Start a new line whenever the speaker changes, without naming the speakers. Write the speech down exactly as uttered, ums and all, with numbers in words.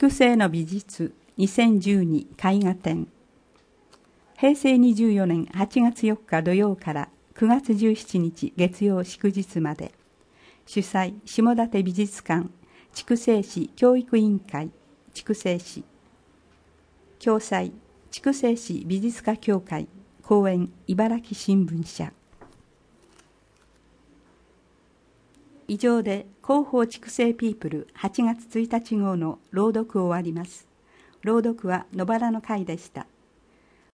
筑西の美術にせんじゅうに絵画展。平成にじゅうよねんはちがつよっか土曜からくがつじゅうしちにち月曜祝日まで。主催下館美術館筑西市教育委員会筑西市。共催筑西市美術家協会公演茨城新聞社。以上で広報筑西ピープルはちがつついたち号の朗読を終わります。朗読は野原の会でした。